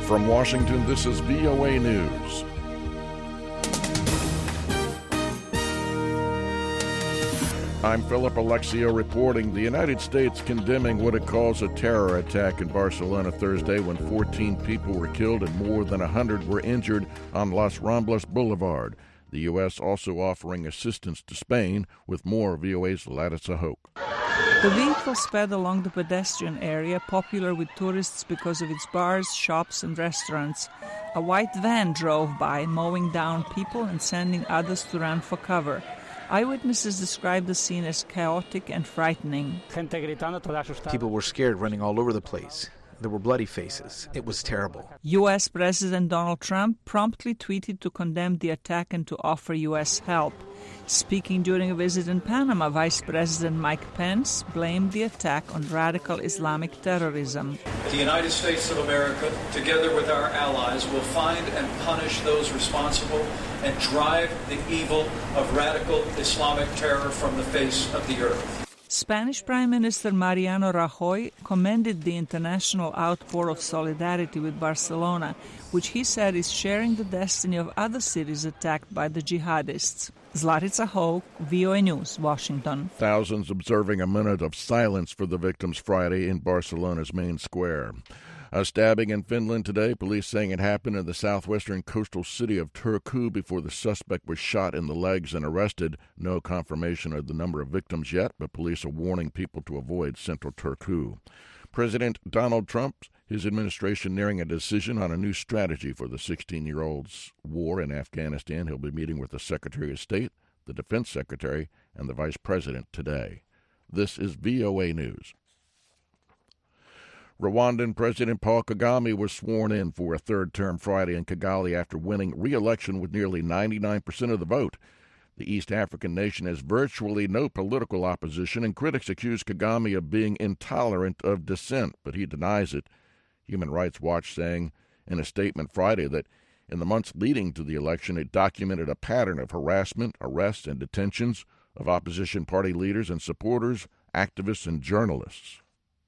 From Washington, this is VOA News. I'm Philip Alexio reporting. The United States condemning what it calls a terror attack in Barcelona Thursday when 14 people were killed and more than 100 were injured on Las Ramblas Boulevard. The U.S. also offering assistance to Spain, with more VOA's Larissa Hoke. The vehicle sped along the pedestrian area, popular with tourists because of its bars, shops, and restaurants. A white van drove by, mowing down people and sending others to run for cover. Eyewitnesses described the scene as chaotic and frightening. People were scared, running all over the place. There were bloody faces. It was terrible. U.S. President Donald Trump promptly tweeted to condemn the attack and to offer U.S. help. Speaking during a visit in Panama, Vice President Mike Pence blamed the attack on radical Islamic terrorism. The United States of America, together with our allies, will find and punish those responsible and drive the evil of radical Islamic terror from the face of the earth. Spanish Prime Minister Mariano Rajoy commended the international outpour of solidarity with Barcelona, which he said is sharing the destiny of other cities attacked by the jihadists. Zlatica Hoke, VOA News, Washington. Thousands observing a minute of silence for the victims Friday in Barcelona's main square. A stabbing in Finland today, police saying it happened in the southwestern coastal city of Turku before the suspect was shot in the legs and arrested. No confirmation of the number of victims yet, but police are warning people to avoid central Turku. President Donald Trump, his administration nearing a decision on a new strategy for the 16-year-old's war in Afghanistan. He'll be meeting with the Secretary of State, the Defense Secretary, and the Vice President today. This is VOA News. Rwandan President Paul Kagame was sworn in for a third term Friday in Kigali after winning re-election with nearly 99% of the vote. The East African nation has virtually no political opposition, and critics accuse Kagame of being intolerant of dissent, but he denies it. Human Rights Watch saying in a statement Friday that in the months leading to the election, it documented a pattern of harassment, arrests, and detentions of opposition party leaders and supporters, activists, and journalists.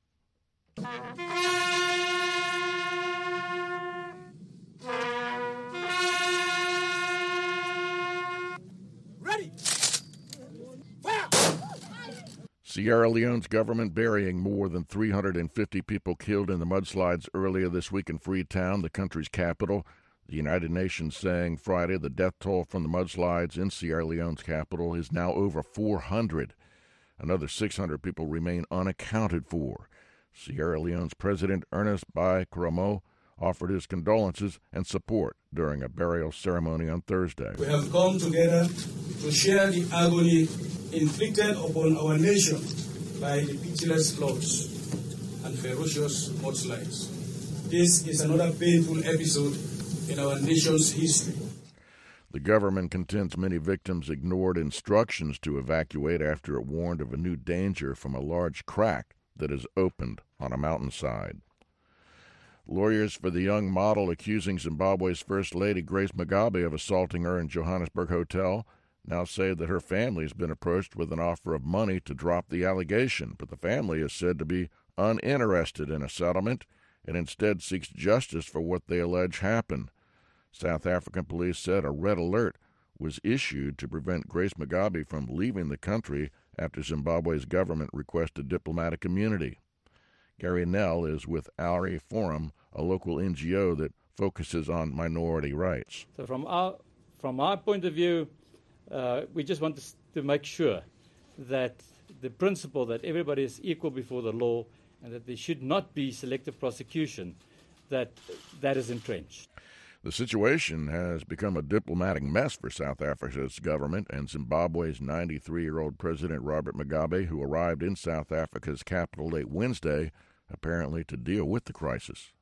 Ready. Fire. Sierra Leone's government burying more than 350 people killed in the mudslides earlier this week in Freetown, the country's capital. The United Nations saying Friday the death toll from the mudslides in Sierra Leone's capital is now over 400. Another 600 people remain unaccounted for. Sierra Leone's President Ernest Bai Koroma offered his condolences and support during a burial ceremony on Thursday. We have come together to share the agony inflicted upon our nation by the pitiless floods and ferocious mudslides. This is another painful episode in our nation's history. The government contends many victims ignored instructions to evacuate after it warned of a new danger from a large crack that has opened on a mountainside. Lawyers for the young model accusing Zimbabwe's First Lady Grace Mugabe of assaulting her in Johannesburg hotel now say that her family has been approached with an offer of money to drop the allegation, but the family is said to be uninterested in a settlement and instead seeks justice for what they allege happened. South African police said a red alert was issued to prevent Grace Mugabe from leaving the country after Zimbabwe's government requested diplomatic immunity. Gary Nell is with Ari Forum, a local NGO that focuses on minority rights. So from our point of view, we just want to make sure that the principle that everybody is equal before the law and that there should not be selective prosecution, that is entrenched. The situation has become a diplomatic mess for South Africa's government and Zimbabwe's 93-year-old President Robert Mugabe, who arrived in South Africa's capital late Wednesday, apparently to deal with the crisis.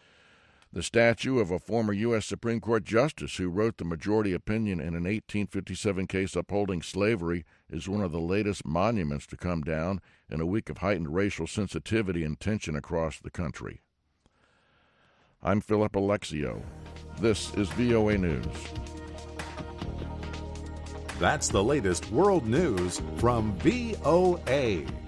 The statue of a former U.S. Supreme Court justice who wrote the majority opinion in an 1857 case upholding slavery is one of the latest monuments to come down in a week of heightened racial sensitivity and tension across the country. I'm Philip Alexio. This is VOA News. That's the latest world news from VOA.